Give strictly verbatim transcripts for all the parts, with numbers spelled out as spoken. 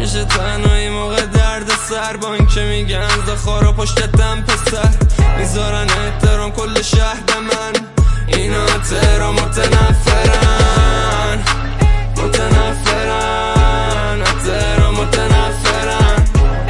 همیشه تنهایی موقع درد سر، با این که میگن زخارا پشتتم پسر، میذارن احترام کل شهر به من. اینا تهران متنفرن متنفرن تهران متنفرن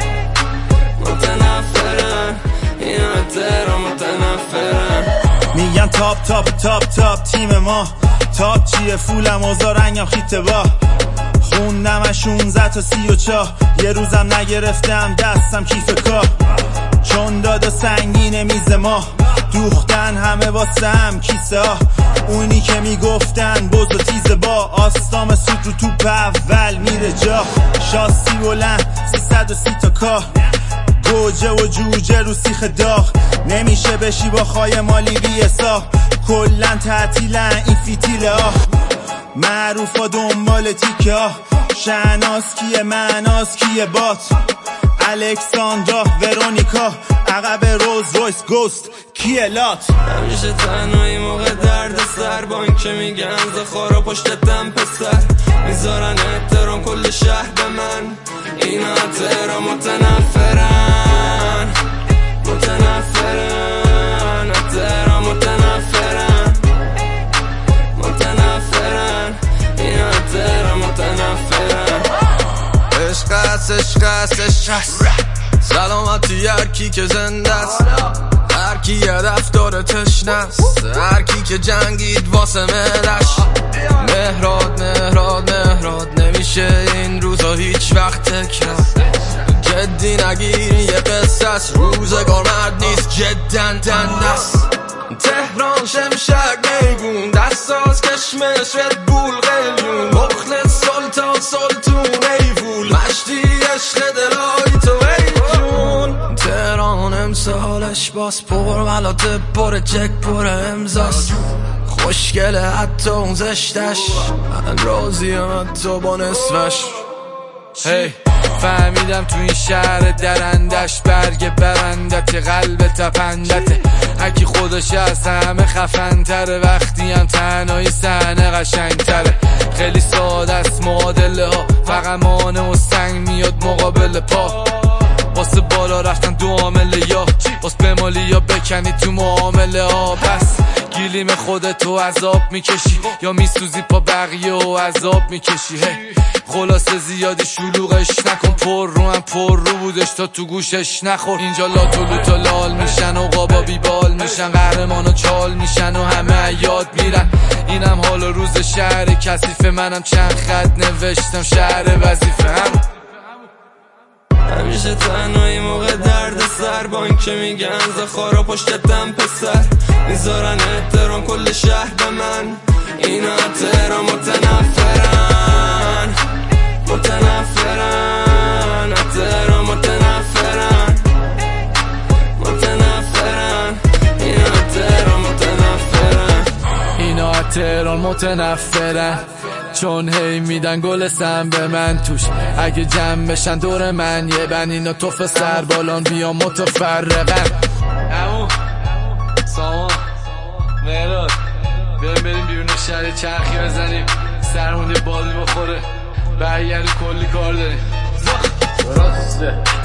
متنفرن اینا تهران متنفرن. میگن تاپ تاپ تاپ تاپ تیم ما، تاپ چیه فولم اوزا رنگم خیته با، خوندم از شونزده تا سی و چهار، یه روزم نگرفتم دستم کیف کار، چون دادا سنگین میز ما، دوختن همه واسم کیسه ها، اونی که میگفتن بز و تیز با، آستام سود رو توپ اول میره جا، شاسی بلند سیصد و سی تا کار، گوجه و جوجه رو سیخ داغ، نمیشه بشی با خای مالی بیسا، کلن تعطیلن این فیتیله ها، معروف ها دنبال تیکه ها، شهناز کیه معناز کیه بات، الکساندرا ورونیکا، عقب روز رویس گوست کیه لات. همیشه تنهایی موقع درد سر، با این که میگن زخارا پشتتم پسر، میذارن احترام کل شهر به من. اینا تهران متنفرن متنفرن تهران متنفرن متنفرن اینا تهران متنفرن. عشق است عشق است عشق است، سلامتی هر کی که زنده است، هر کی هدف داره تشنه است، هر کی که جنگید واسه ملش. مهراد مهراد مهراد نمیشه این روزا هیچ وقت تکرار، جدی نگیر یه قصه است، روزگار مرد نیست جدن دند است. تهران شمشک میگون دستاز کشمش ردبول قلیون، مخلص سلطان سلطون ایفول، مشتی عشق دلایی تو ایجون. تهران امسالش باز پر ملاته پر چک پر امزاست، خوشگله حتی اون زشتش، من راضیم حتی با نصفش. هی فهمیدم تو این شهر درندش، برگ برندت قلب تپندته، هکی خودش از همه خفن تره، وقتی هم تنهایی صحنه قشنگ تره، خیلی ساده است معادله ها، فقط مانع و سنگ میاد مقابل پا، واسه بالا رفتن دو عامله، یا واسه بمالی یا بکنی تو معامله ها. پس گیلیم خودتو عذاب میکشی، یا میسوزی پا بقیه و عذاب میکشی. هی خلاصه زیادی شلوغش نکن، پر رو هم پر رو بودش تا تو گوشش نخور. اینجا لاتولو تا لال میشن و قابا بیبال میشن، قهرمان و چال میشن و همه یاد میرن. اینم حال و روز شهر کثیف، منم چند خط نوشتم شهر وظیفه. هم همیشه تنهایی موقع درد سر، با این که میگن زخارا پشتتم پسر، میذارن احترام کل شهر به من. اینا تهران متنفرن متنفرن تهران متنفرن متنفرن اینا تهران متنفرن اینا تهران متنفرن، چون هی میدن گل سم به من توش، اگه جمع بشن دور من یه بند، اینا توف سر بالان بیان متفرقن. امو سامان مهراد بریم بریم بیرون شهر چرخی بزنیم، سرمون یه بادی بخوره، برگردیم کلی کار داریم. درسته.